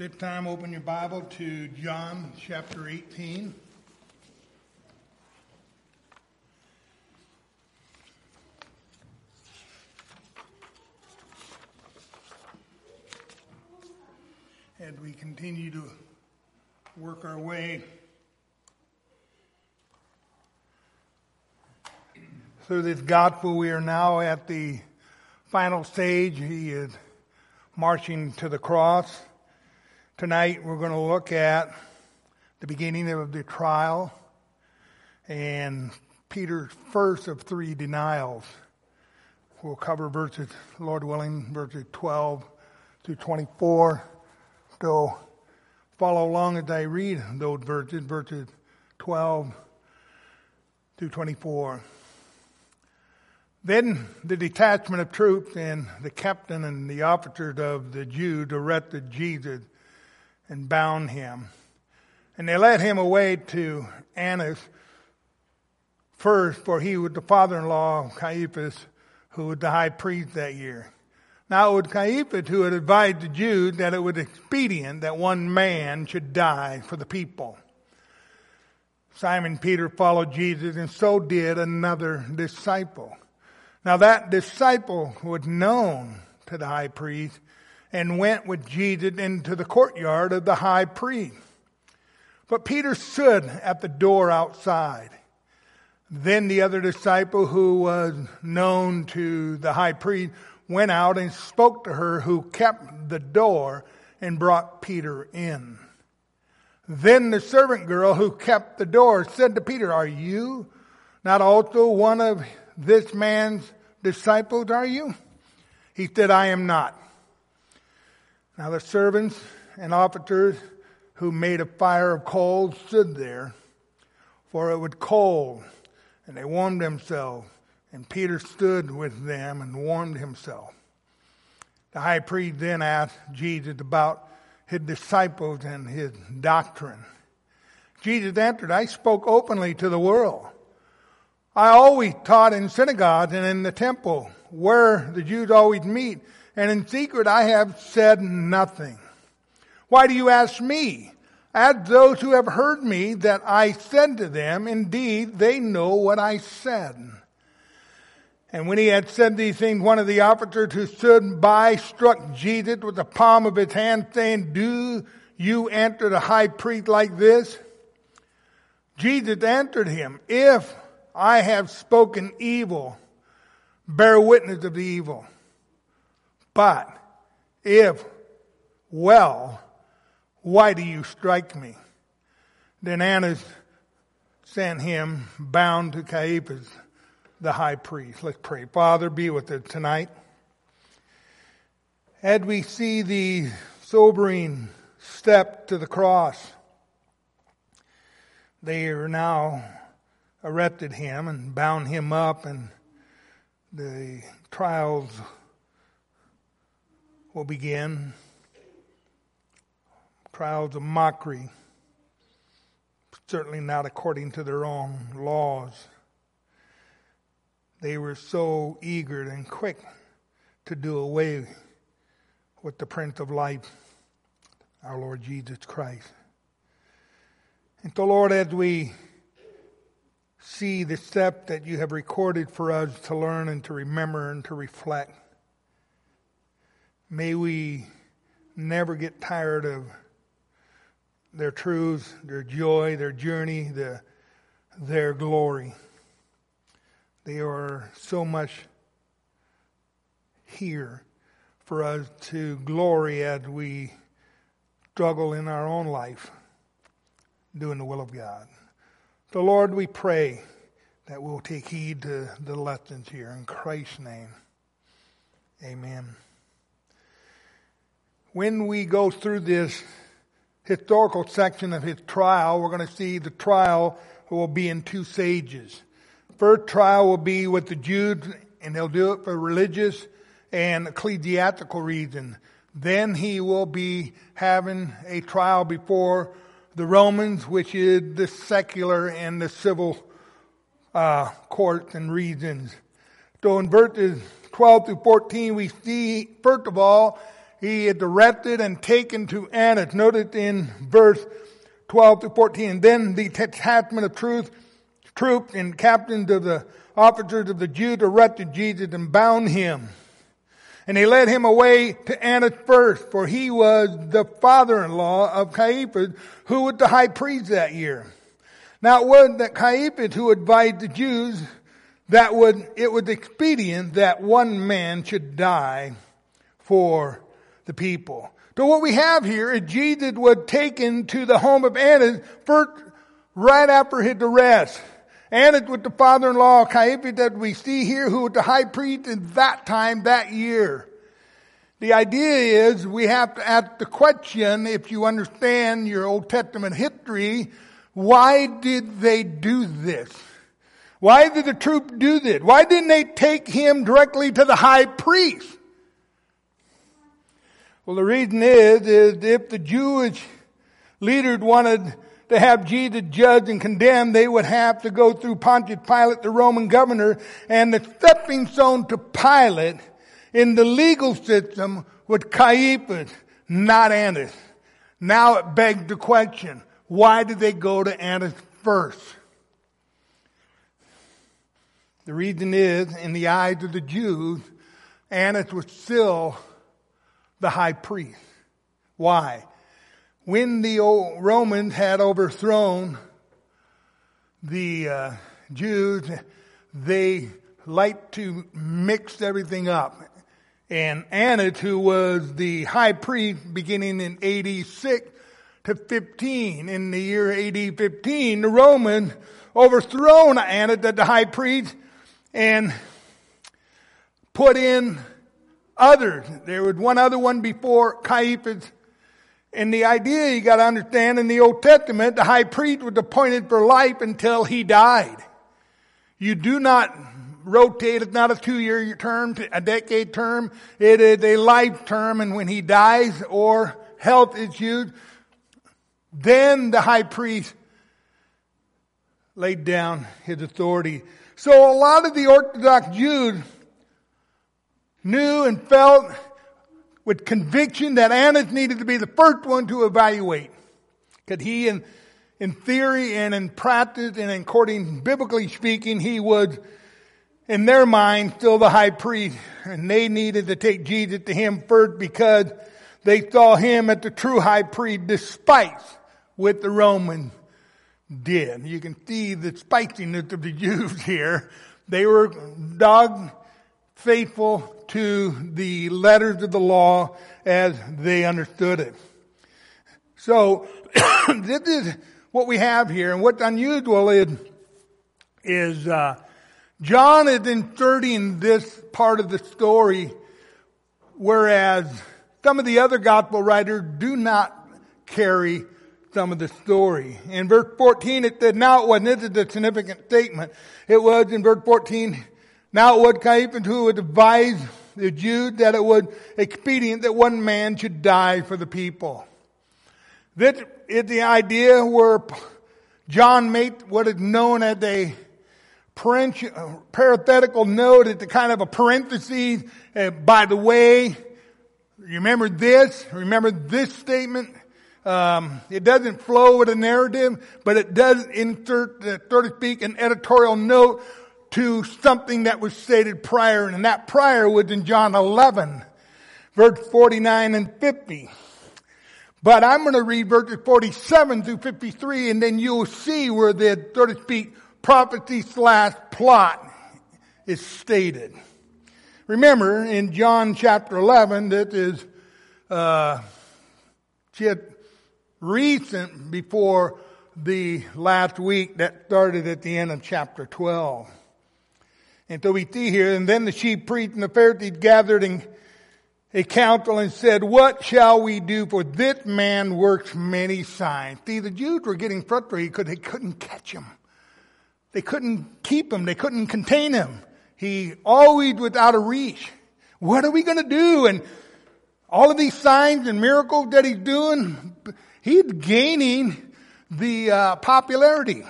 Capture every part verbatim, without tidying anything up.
This time, open your Bible to John chapter eighteen. As we continue to work our way through this gospel, we are now at the final stage. He is marching to the cross. Tonight we're going to look at the beginning of the trial and Peter's first of three denials. We'll cover verses, Lord willing, verses twelve through twenty-four. So follow along as I read those verses, verses twelve through twenty-four. Then the detachment of troops and the captain and the officers of the Jews arrested Jesus and bound him. And they led him away to Annas first, for he was the father-in-law of Caiaphas, who was the high priest that year. Now it was Caiaphas who had advised the Jews that it was expedient that one man should die for the people. Simon Peter followed Jesus, and so did another disciple. Now that disciple was known to the high priest and went with Jesus into the courtyard of the high priest. But Peter stood at the door outside. Then the other disciple, who was known to the high priest, went out and spoke to her who kept the door and brought Peter in. Then the servant girl who kept the door said to Peter, "Are you not also one of this man's disciples, are you?" He said, "I am not." Now the servants and officers who made a fire of coals stood there, for it was cold, and they warmed themselves. And Peter stood with them and warmed himself. The high priest then asked Jesus about his disciples and his doctrine. Jesus answered, "I spoke openly to the world. I always taught in synagogues and in the temple, where the Jews always meet, and in secret I have said nothing. Why do you ask me? Ask those who have heard me that I said to them, indeed, they know what I said." And when he had said these things, one of the officers who stood by struck Jesus with the palm of his hand, saying, "Do you answer the high priest like this?" Jesus answered him, "If I have spoken evil, bear witness of the evil. But if well, why do you strike me?" Then Annas sent him bound to Caiaphas, the high priest. Let's pray. Father, be with us tonight. As we see the sobering step to the cross, they are now arrested him and bound him up, and the trials will begin. Trials of mockery, certainly not according to their own laws. They were so eager and quick to do away with the Prince of Life, our Lord Jesus Christ. And so, Lord, as we see the step that you have recorded for us to learn and to remember and to reflect, may we never get tired of their truths, their joy, their journey, the, their glory. They are so much here for us to glory as we struggle in our own life, doing the will of God. So, Lord, we pray that we'll take heed to the lessons here. In Christ's name, amen. When we go through this historical section of his trial, we're going to see the trial will be in two stages. First trial will be with the Jews, and they'll do it for religious and ecclesiastical reasons. Then he will be having a trial before the Romans, which is the secular and the civil uh, courts and reasons. So in verses twelve through fourteen, we see, first of all, he is arrested and taken to Annas. Notice in verse twelve to fourteen. And then the detachment of truth, troops and captains of the officers of the Jews arrested Jesus and bound him. And they led him away to Annas first, for he was the father-in-law of Caiaphas, who was the high priest that year. Now it was that Caiaphas who advised the Jews that would, it was expedient that one man should die for the people. So what we have here is Jesus was taken to the home of Annas first, right after his arrest. Annas was the father-in-law of Caiaphas that we see here, who was the high priest in that time, that year. The idea is we have to ask the question, if you understand your Old Testament history, why did they do this? Why did the troops do this? Why didn't they take him directly to the high priest? Well, the reason is, is if the Jewish leaders wanted to have Jesus judged and condemned, they would have to go through Pontius Pilate, the Roman governor, and the stepping stone to Pilate in the legal system was Caiaphas, not Annas. Now it begs the question, why did they go to Annas first? The reason is, in the eyes of the Jews, Annas was still the high priest. Why? When the old Romans had overthrown the uh, Jews, they liked to mix everything up. And Annas, who was the high priest beginning in A D six to fifteen, in the year A D fifteen, the Romans overthrown Annas as the high priest and put in others. There was one other one before Caiaphas. And the idea you got to understand, in the Old Testament, the high priest was appointed for life until he died. You do not rotate. It's not a two-year term, a decade term. It is a life term. And when he dies or health issues, then the high priest laid down his authority. So a lot of the Orthodox Jews knew and felt with conviction that Annas needed to be the first one to evaluate. Because he, in, in theory and in practice and according, biblically speaking, he was, in their mind, still the high priest. And they needed to take Jesus to him first because they saw him as the true high priest, despite what the Romans did. You can see the spiciness of the Jews here. They were dog faithful to the letters of the law as they understood it. So this is what we have here, and what's unusual is is uh, John is inserting this part of the story, whereas some of the other gospel writers do not carry some of the story. In verse fourteen, it said, "Now it was," this is a significant statement. It was in verse fourteen. Now it was Caiaphas who would advise the Jews that it was expedient that one man should die for the people. This is the idea where John made what is known as a parenthetical note, it's a kind of a parenthesis. Uh, by the way, remember this, remember this statement. Um, it doesn't flow with a narrative, but it does insert, uh, so to speak, an editorial note to something that was stated prior, and that prior was in John eleven, verse forty-nine and fifty. But I'm going to read verses forty-seven through fifty-three, and then you'll see where the, so to speak, prophecy slash plot is stated. Remember, in John chapter eleven, that is uh, just recent before the last week that started at the end of chapter twelve. And so we see here, and then the chief priests and the Pharisees gathered in a council and said, "What shall we do? For this man works many signs." See, the Jews were getting frustrated because they couldn't catch him. They couldn't keep him. They couldn't contain him. He always was out of reach. What are we going to do? And all of these signs and miracles that he's doing, he's gaining the uh, popularity.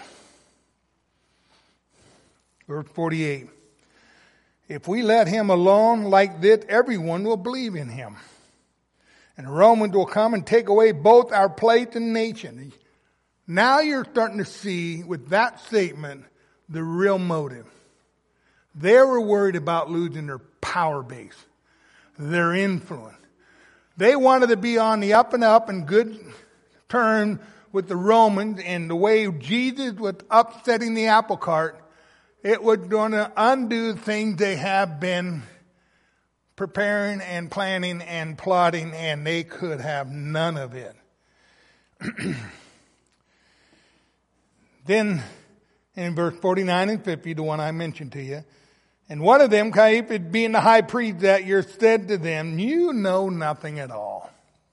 Verse forty-eight. "If we let him alone like this, everyone will believe in him. And the Romans will come and take away both our place and nation. Now you're starting to see with that statement the real motive. They were worried about losing their power base, their influence. They wanted to be on the up and up and good terms with the Romans, and the way Jesus was upsetting the apple cart, it was going to undo things they have been preparing and planning and plotting, and they could have none of it. Then in verse forty-nine and fifty, the one I mentioned to you, and one of them, Caiaphas, being the high priest that year, said to them, you know nothing at all,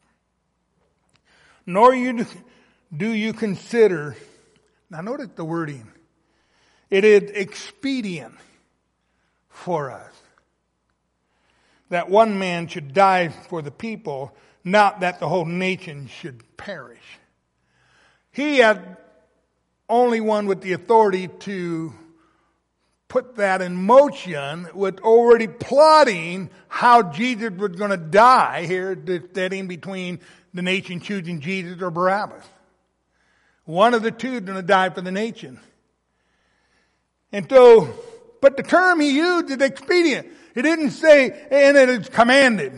nor you do you consider, now notice the wording, it is expedient for us that one man should die for the people, not that the whole nation should perish. He had only one with the authority to put that in motion, with already plotting how Jesus was going to die here, standing between the nation choosing Jesus or Barabbas. One of the two is going to die for the nation. And so, but the term he used is expedient. He didn't say, and it is commanded.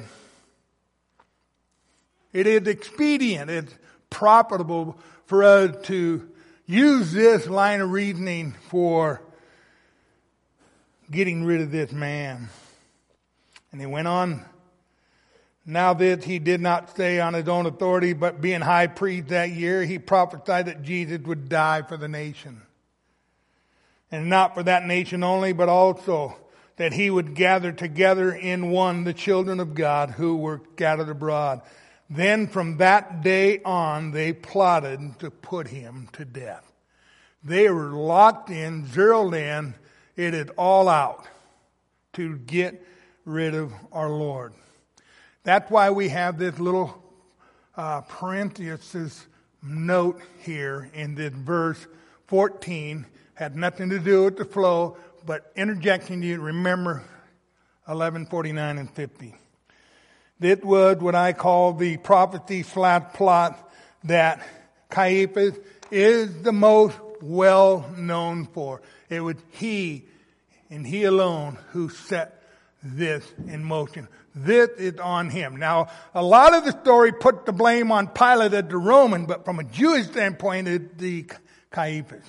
It is expedient. It's profitable for us to use this line of reasoning for getting rid of this man. And he went on. Now that he did not stay on his own authority, but being high priest that year, he prophesied that Jesus would die for the nation. And not for that nation only, but also that he would gather together in one the children of God who were scattered abroad. Then from that day on, they plotted to put him to death. They were locked in, zeroed in, it is all out to get rid of our Lord. That's why we have this little uh, parenthesis note here in this verse fourteen. Had nothing to do with the flow, but interjecting you, remember eleven forty-nine and fifty. This was what I call the prophecy slash plot that Caiaphas is the most well known for. It was he and he alone who set this in motion. This is on him. Now, a lot of the story put the blame on Pilate as the Roman, but from a Jewish standpoint, it's the Caiaphas.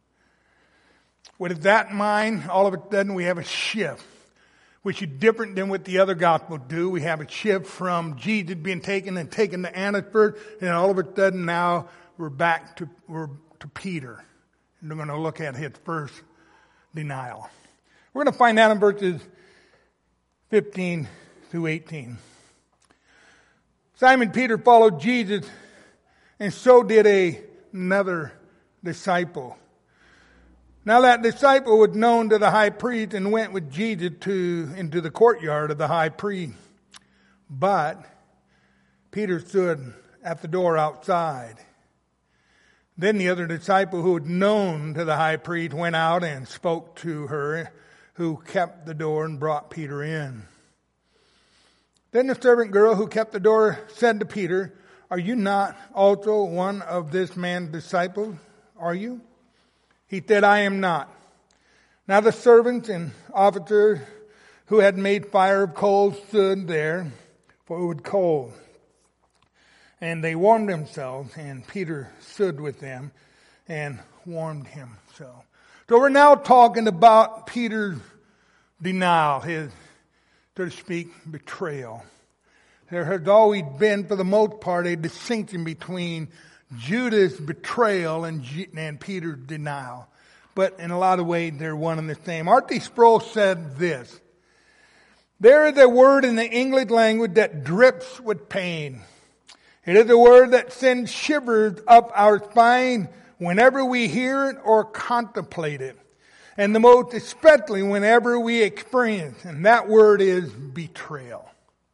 With that in mind, all of a sudden we have a shift, which is different than what the other gospels do. We have a shift from Jesus being taken and taken to Annas, and all of a sudden now we're back to we're to Peter. And we're going to look at his first denial. We're going to find out in verses fifteen through eighteen. Simon Peter followed Jesus, and so did a, another disciple. Now that disciple was known to the high priest and went with Jesus to into the courtyard of the high priest. But Peter stood at the door outside. Then the other disciple who was known to the high priest went out and spoke to her, who kept the door, and brought Peter in. Then the servant girl who kept the door said to Peter, "Are you not also one of this man's disciples? Are you?" He said, "I am not." Now the servants and officers who had made fire of coals stood there, for it was cold. And they warmed themselves, and Peter stood with them and warmed himself. So we're now talking about Peter's denial, his, so to speak, betrayal. There has always been, for the most part, a distinction between Judas' betrayal and, and Peter's denial. But in a lot of ways, they're one and the same. R T Sproul said this: "There is a word in the English language that drips with pain. It is a word that sends shivers up our spine whenever we hear it or contemplate it. And the most especially whenever we experience, and that word is betrayal.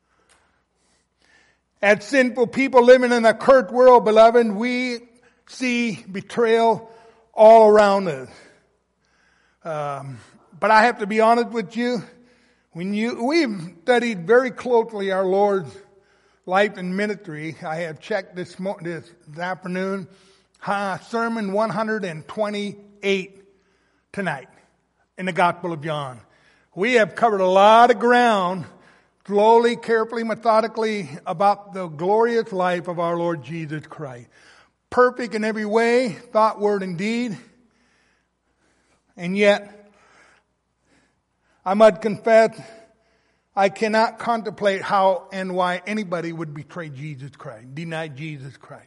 As sinful people living in a cursed world, beloved, we see betrayal all around us. Um, but I have to be honest with you, when you we've studied very closely our Lord's life and ministry, I have checked this, mo- this afternoon, uh, sermon one hundred twenty-eight tonight in the Gospel of John. We have covered a lot of ground, slowly, carefully, methodically, about the glorious life of our Lord Jesus Christ. Perfect in every way, thought, word, and deed. And yet, I must confess, I cannot contemplate how and why anybody would betray Jesus Christ, deny Jesus Christ.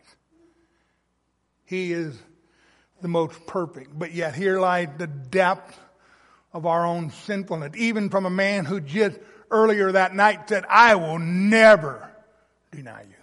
He is the most perfect. But yet here lies the depth of our own sinfulness. Even from a man who just earlier that night said, I will never deny you.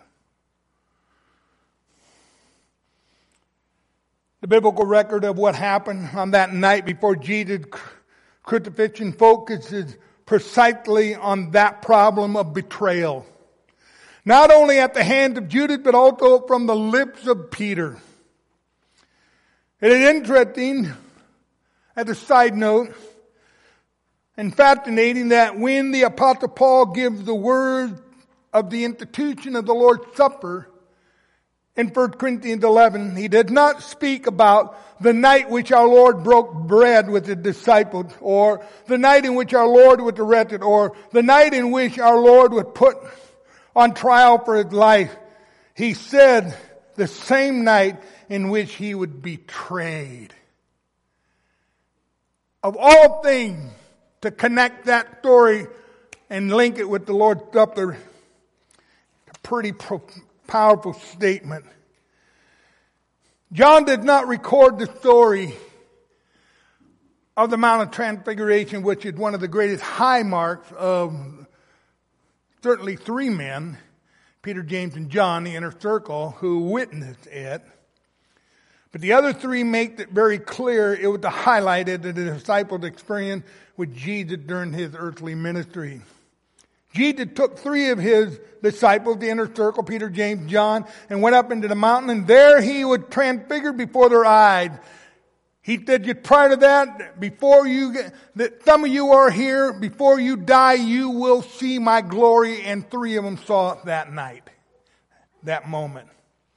The biblical record of what happened on that night before Jesus' crucifixion focuses precisely on that problem of betrayal. Not only at the hands of Judas, but also from the lips of Peter. It is interesting, as a side note, and fascinating that when the Apostle Paul gives the word of the institution of the Lord's Supper in First Corinthians eleven, he does not speak about the night which our Lord broke bread with the disciples, or the night in which our Lord was arrested, or the night in which our Lord was put on trial for his life. He said the same night in which he would be betrayed. Of all things, to connect that story and link it with the Lord's Supper, a pretty pro- powerful statement. John did not record the story of the Mount of Transfiguration, which is one of the greatest high marks of certainly three men, Peter, James, and John, the inner circle, who witnessed it. But the other three make it very clear it was to highlight it, the disciples' experience with Jesus during his earthly ministry. Jesus took three of his disciples, the inner circle, Peter, James, John, and went up into the mountain, and there he was transfigured before their eyes. He said, just prior to that, before you, that some of you are here, before you die, you will see my glory, and three of them saw it that night, that moment.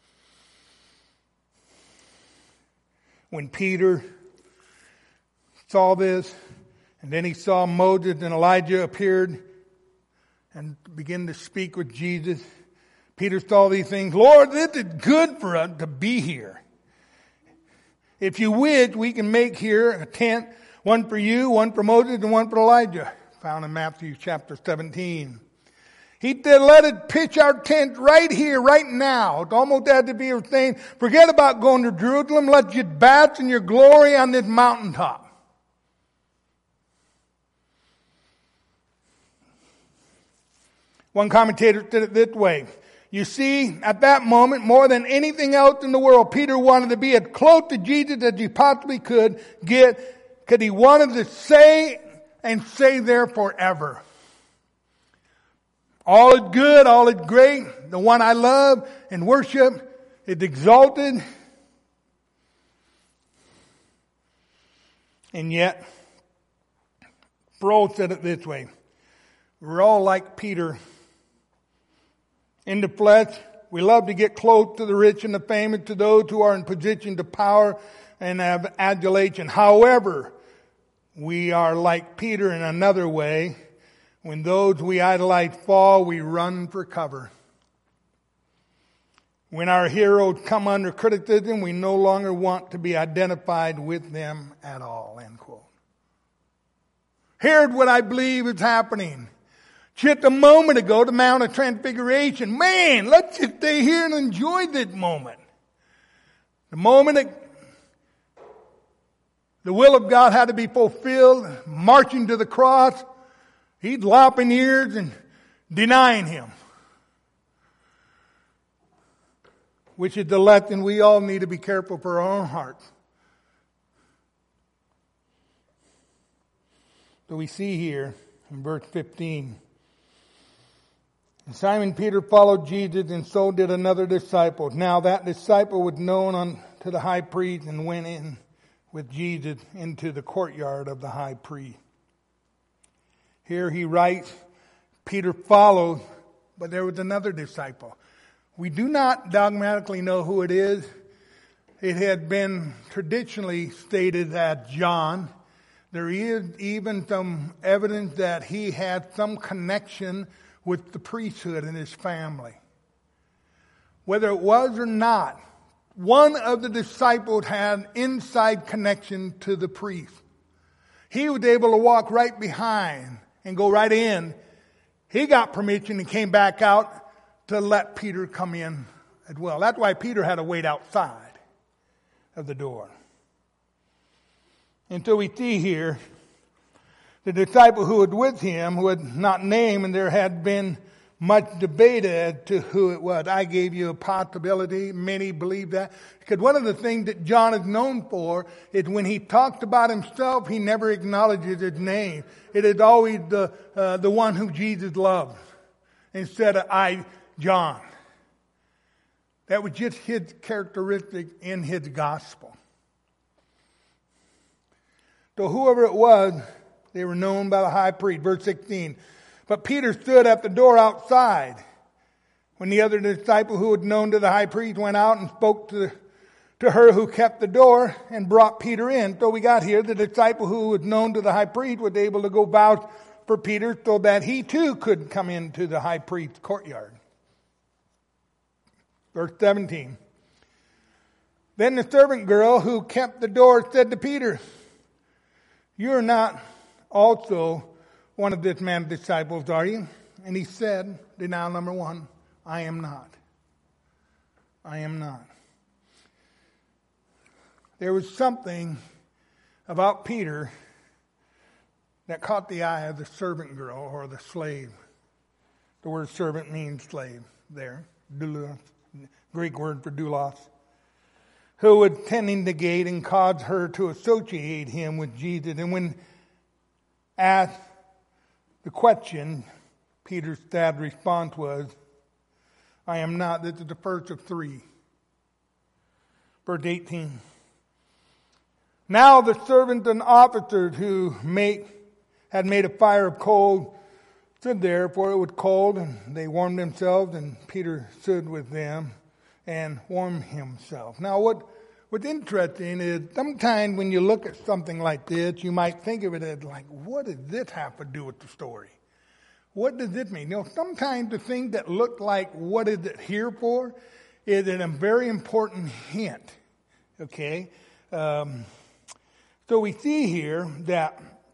When Peter saw this, and then he saw Moses and Elijah appeared and began to speak with Jesus. Peter saw these things. Lord, this is good for us to be here. If you wish, we can make here a tent, one for you, one for Moses, and one for Elijah, found in Matthew chapter seventeen. He said, let us pitch our tent right here, right now. It's almost as if he was saying, forget about going to Jerusalem. Let's just bask in your glory on this mountaintop. One commentator said it this way. You see, at that moment, more than anything else in the world, Peter wanted to be as close to Jesus as he possibly could get, because he wanted to say and stay there forever. All is good, all is great. The one I love and worship is exalted. And yet, Sproul said it this way. We're all like Peter. In the flesh, we love to get close to the rich and the famous, to those who are in position to power and have adulation. However, we are like Peter in another way. When those we idolize fall, we run for cover. When our heroes come under criticism, we no longer want to be identified with them at all. End quote. Here's what I believe is happening. Just a moment ago, the Mount of Transfiguration. Man, let's just stay here and enjoy this moment. The moment that the will of God had to be fulfilled, marching to the cross, he's lopping ears and denying him. Which is the lesson we all need to be careful for our own hearts. So we see here in verse fifteen. And Simon Peter followed Jesus, and so did another disciple. Now that disciple was known unto the high priest and went in with Jesus into the courtyard of the high priest. Here he writes, Peter followed but there was another disciple. We do not dogmatically know who it is. It had been traditionally stated as John. There is even some evidence that he had some connection with the priesthood in his family. Whether it was or not, one of the disciples had inside connection to the priest. He was able to walk right behind and go right in. He got permission and came back out to let Peter come in as well. That's why Peter had to wait outside of the door. And so we see here the disciple who was with him, who had not named, and there had been much debate as to who it was. I gave you a possibility. Many believe that. Because one of the things that John is known for is when he talked about himself, he never acknowledges his name. It is always the uh, the one who Jesus loved, instead of I, John. That was just his characteristic in his gospel. So whoever it was, they were known by the high priest. Verse sixteen. But Peter stood at the door outside. When the other disciple who was known to the high priest went out and spoke to, to her who kept the door and brought Peter in. So we got here, the disciple who was known to the high priest was able to go vouch for Peter so that he too could come into the high priest's courtyard. Verse seventeen. Then the servant girl who kept the door said to Peter, "You're not also one of this man's disciples, are you?" And he said, denial number one, I am not. I am not. There was something about Peter that caught the eye of the servant girl or the slave. The word servant means slave there. Doulos, Greek word for doulos. Who was tending the gate and caused her to associate him with Jesus. And when asked the question, Peter's sad response was, I am not. This is the first of three. Verse eighteen. Now the servants and officers who make, had made a fire of coals stood there, for it was cold, and they warmed themselves, and Peter stood with them and warmed himself. Now what What's interesting is sometimes when you look at something like this, you might think of it as like, what does this have to do with the story? What does it mean? You know, sometimes the thing that look like what is it here for is a very important hint. Okay? Um, so we see here that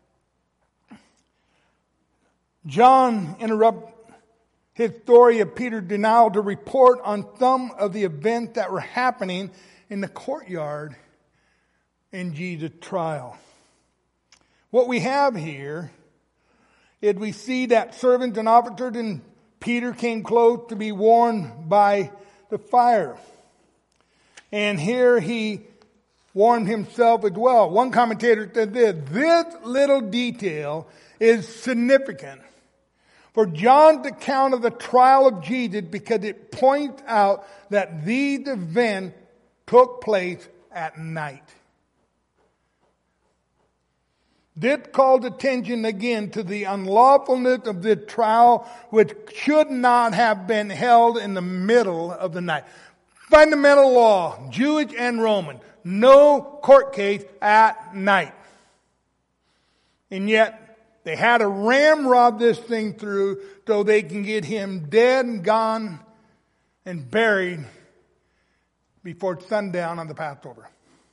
John interrupts his story of Peter's denial to report on some of the events that were happening in the courtyard in Jesus' trial. What we have here is we see that servants and officers and Peter came close to be warmed by the fire. And here he warmed himself as well. One commentator said this, this little detail is significant for John's account of the trial of Jesus because it points out that these events took place at night. This called attention again to the unlawfulness of this trial, which should not have been held in the middle of the night. Fundamental law, Jewish and Roman, no court case at night. And yet, they had to ramrod this thing through so they can get him dead and gone and buried before sundown on the Passover.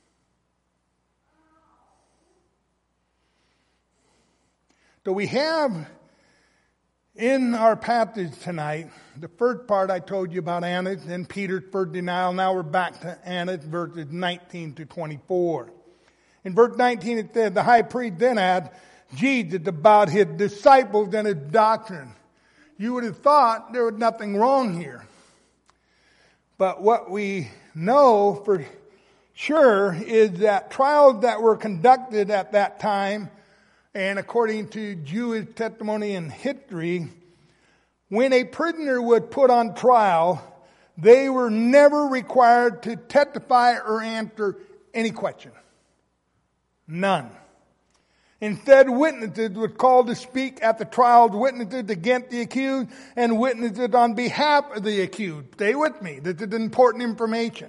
So we have in our passage tonight, the first part I told you about Annas and Peter's first denial. Now we're back to Annas, verses nineteen to twenty-four. In verse nineteen it says, the high priest then asked Jesus about his disciples and his doctrine. You would have thought there was nothing wrong here. But what we know for sure is that trials that were conducted at that time, and according to Jewish testimony and history, when a prisoner was put on trial, they were never required to testify or answer any question. None. Instead, witnesses were called to speak at the trial, witnesses against the accused and witnesses on behalf of the accused. Stay with me. This is important information.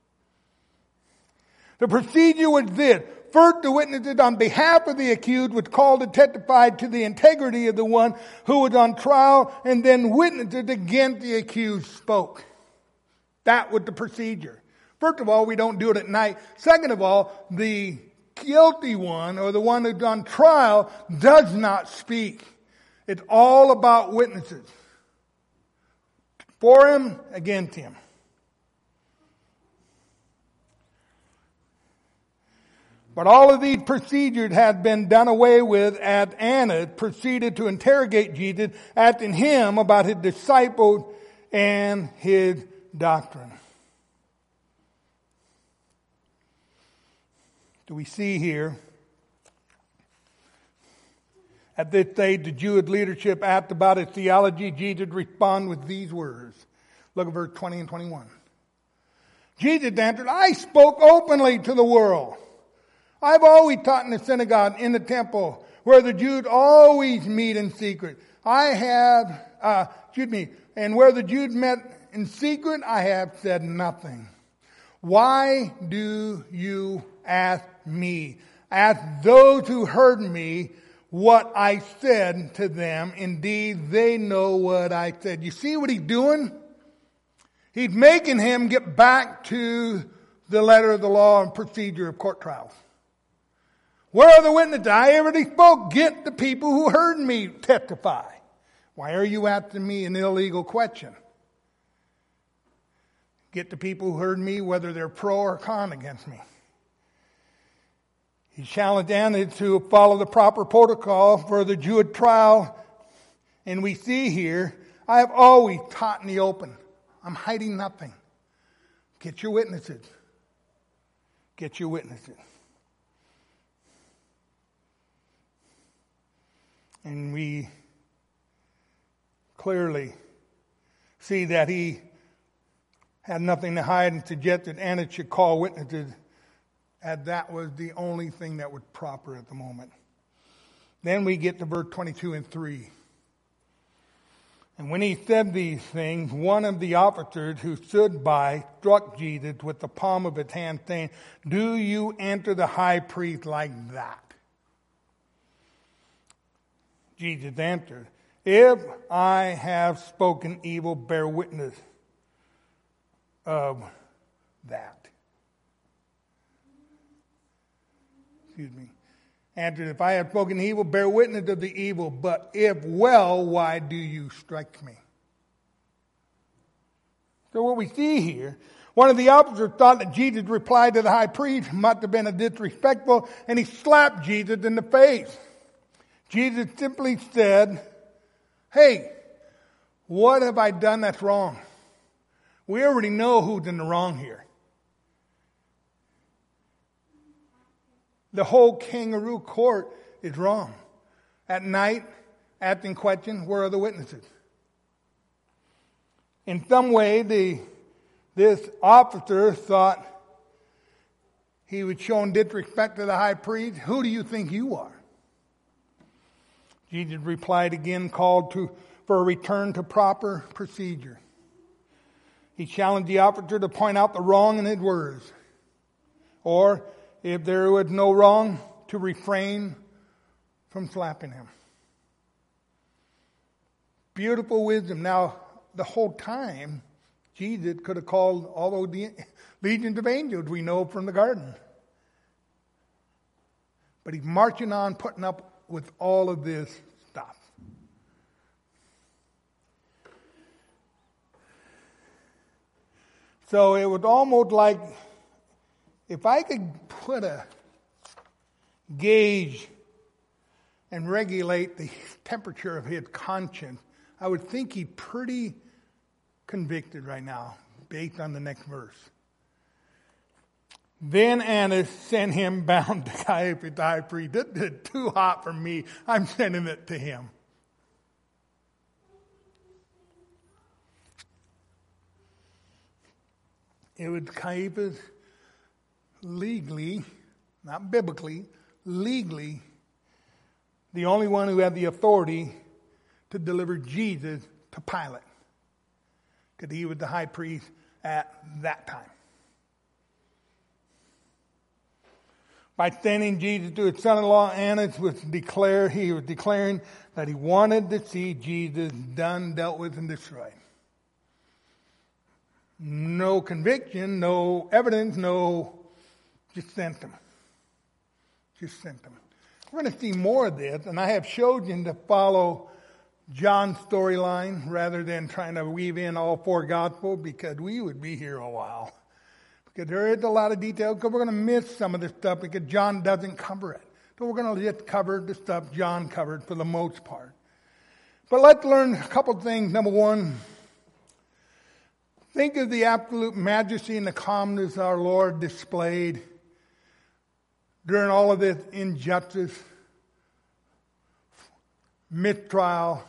The procedure was this. First, the witnesses on behalf of the accused was called to testify to the integrity of the one who was on trial, and then witnesses against the accused spoke. That was the procedure. First of all, we don't do it at night. Second of all, the guilty one or the one who's on trial does not speak. It's all about witnesses. For him, against him. But all of these procedures had been done away with as Annas proceeded to interrogate Jesus, asking him about his disciples and his doctrine. Do we see here, at this stage, the Jewish leadership asked about his theology. Jesus responded with these words. Look at verse twenty and twenty-one. Jesus answered, I spoke openly to the world. I've always taught in the synagogue, in the temple, where the Jews always meet in secret. I have, uh, excuse me, and where the Jews met in secret, I have said nothing. Why do you ask me? Ask those who heard me what I said to them. Indeed, they know what I said. You see what he's doing? He's making him get back to the letter of the law and procedure of court trials. Where are the witnesses? I already spoke. Get the people who heard me testify. Why are you asking me an illegal question? Get the people who heard me, whether they're pro or con against me. He challenged Annas to follow the proper protocol for the Jewish trial. And we see here, I have always taught in the open. I'm hiding nothing. Get your witnesses. Get your witnesses. And we clearly see that he had nothing to hide and suggested Annas should call witnesses, as that was the only thing that was proper at the moment. Then we get to verse twenty-two and three. And when he said these things, one of the officers who stood by struck Jesus with the palm of his hand, saying, do you enter the high priest like that? Jesus answered, if I have spoken evil, bear witness of that. Excuse me. Answered, if I have spoken evil, bear witness of the evil, but if well, why do you strike me? So what we see here, one of the officers thought that Jesus' reply to the high priest must have been a disrespectful, and he slapped Jesus in the face. Jesus simply said, hey, what have I done that's wrong? We already know who's in the wrong here. The whole kangaroo court is wrong. At night, asking questions, where are the witnesses? In some way, the, this officer thought he was showing disrespect to the high priest. Who do you think you are? Jesus replied again, called to for a return to proper procedure. He challenged the officer to point out the wrong in his words. Or, if there was no wrong, to refrain from slapping him. Beautiful wisdom. Now, the whole time, Jesus could have called all the legions of angels we know from the garden. But he's marching on, putting up with all of this stuff. So it was almost like if I could put a gauge and regulate the temperature of his conscience, I would think he's pretty convicted right now, based on the next verse. Then Annas sent him bound to Caiaphas the high priest. This is too hot for me. I'm sending it to him. It was Caiaphas legally, not biblically, legally the only one who had the authority to deliver Jesus to Pilate, because he was the high priest at that time. By sending Jesus to his son-in-law Annas, was declare he was declaring that he wanted to see Jesus done, dealt with, and destroyed. No conviction, no evidence, no, just sent him. Just sent him. We're going to see more of this, and I have chosen to follow John's storyline rather than trying to weave in all four Gospels, because we would be here a while. Because there is a lot of detail, because we're going to miss some of this stuff because John doesn't cover it. So we're going to just cover the stuff John covered for the most part. But let's learn a couple things. Number one, think of the absolute majesty and the calmness our Lord displayed during all of this injustice, mistrial,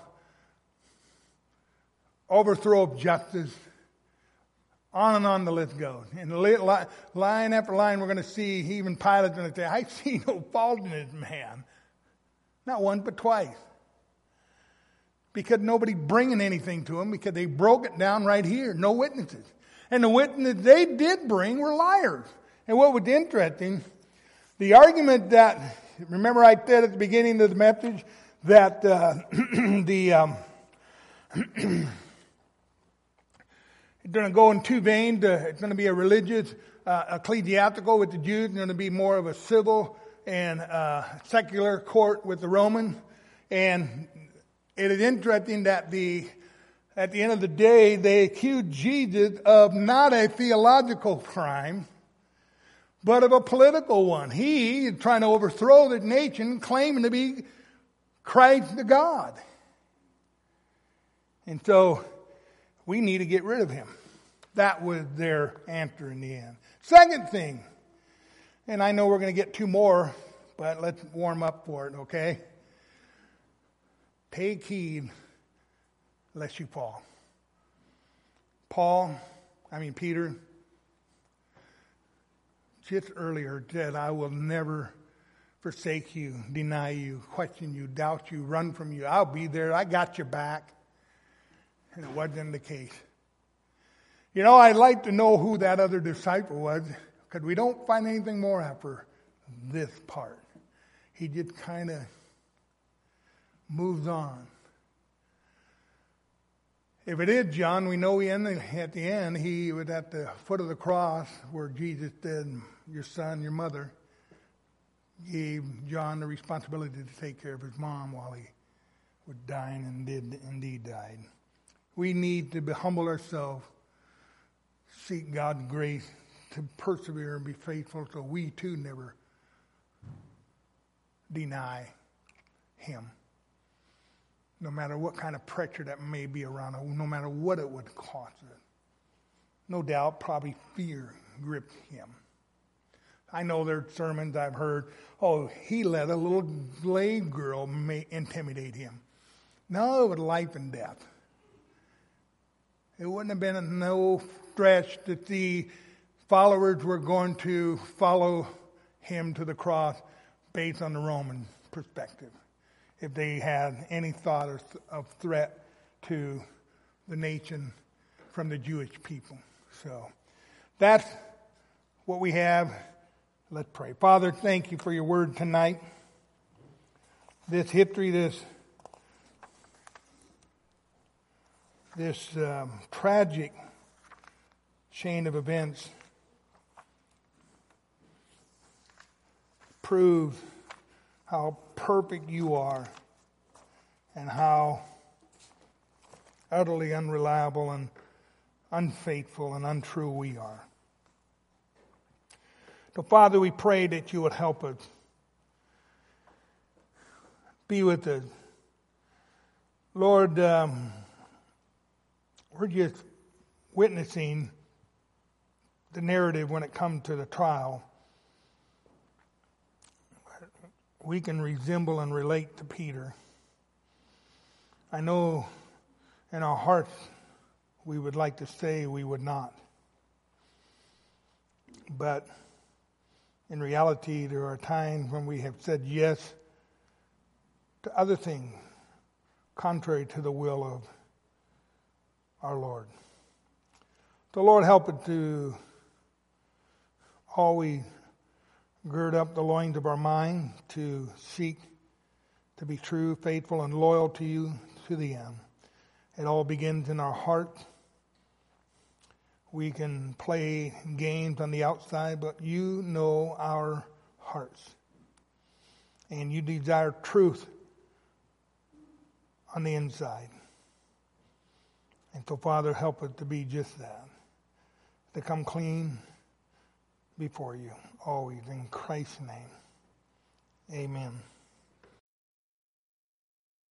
overthrow of justice. On and on the list goes. And line after line, we're going to see, even Pilate's going to say, I see no fault in this man. Not once, but twice. Because nobody bringing anything to him, because they broke it down right here. No witnesses. And the witnesses they did bring were liars. And what was interesting, the argument that, remember I said at the beginning of the message, that uh, the... Um, It's going to go in two veins. Uh, it's going to be a religious, uh, ecclesiastical with the Jews. It's going to be more of a civil and uh, secular court with the Romans. And it is interesting that the at the end of the day, they accused Jesus of not a theological crime, but of a political one. He is trying to overthrow the nation, claiming to be Christ the God. And so we need to get rid of him. That was their answer in the end. Second thing, and I know we're going to get two more, but let's warm up for it, okay? Take heed lest you fall. Paul, I mean Peter, just earlier said, I will never forsake you, deny you, question you, doubt you, run from you. I'll be there. I got your back. And it wasn't the case. You know, I'd like to know who that other disciple was, because we don't find anything more after this part. He just kind of moves on. If it is John, we know he ended, at the end, he was at the foot of the cross where Jesus said, your son, your mother, gave John the responsibility to take care of his mom while he was dying, and did indeed died. We need to humble ourselves, seek God's grace to persevere and be faithful so we too never deny him. No matter what kind of pressure that may be around, no matter what it would cost us. No doubt, probably fear gripped him. I know there are sermons I've heard, oh, he let a little slave girl may intimidate him. No, it was life and death. It wouldn't have been a no stretch that the followers were going to follow him to the cross based on the Roman perspective, if they had any thought of, of threat to the nation from the Jewish people. So that's what we have. Let's pray. Father, thank you for your word tonight. This history, this This um, tragic chain of events proves how perfect you are and how utterly unreliable and unfaithful and untrue we are. So, Father, we pray that you would help us. Be with us. Lord, um, we're just witnessing the narrative when it comes to the trial. We can resemble and relate to Peter. I know in our hearts we would like to say we would not. But in reality, there are times when we have said yes to other things contrary to the will of our Lord. The Lord help it to always gird up the loins of our mind to seek to be true, faithful, and loyal to you to the end. It all begins in our heart. We can play games on the outside, but you know our hearts. And you desire truth on the inside. And so, Father, help it to be just that. To come clean before you, always in Christ's name. Amen.